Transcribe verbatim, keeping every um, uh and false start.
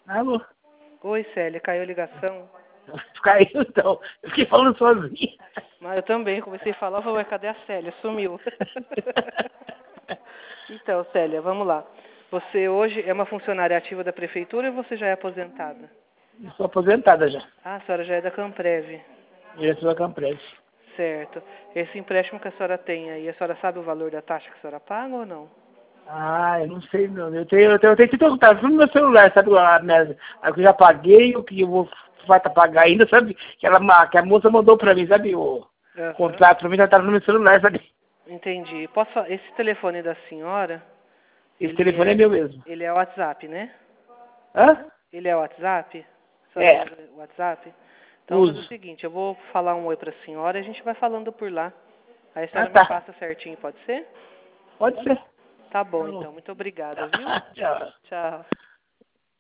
Alô? Oi, Célia, caiu a ligação? Caiu então. Eu fiquei falando sozinho. Mas eu também comecei a falar, falei, cadê a Célia? Sumiu. Então, Célia, vamos lá. Você hoje é uma funcionária ativa da prefeitura ou você já é aposentada? Eu sou aposentada já. Ah, a senhora já é da Camprev. Diretor da Campresa. Certo. Esse empréstimo que a senhora tem aí, a senhora sabe o valor da taxa que a senhora paga ou não? Ah, eu não sei não. Eu tenho, eu tenho, eu tenho que perguntar tudo no meu celular, sabe? A, minha, a que eu já paguei, o que eu vou falta pagar ainda, sabe? Que, ela, que a moça mandou pra mim, sabe? O Aham. contrato pra mim já tava no meu celular, sabe? Entendi. Posso fa- Esse telefone da senhora, Esse ele telefone é é, meu mesmo. ele é WhatsApp, né? Hã? Ele é WhatsApp? A senhora É, usa o WhatsApp? Então, eu vou fazer o uso. seguinte, eu vou falar um oi pra senhora e a gente vai falando por lá. Aí a Ah, senhora me tá. passa certinho, pode ser? Pode ser. Tá bom, Falou. então. Muito obrigada, viu? Tchau. Tchau.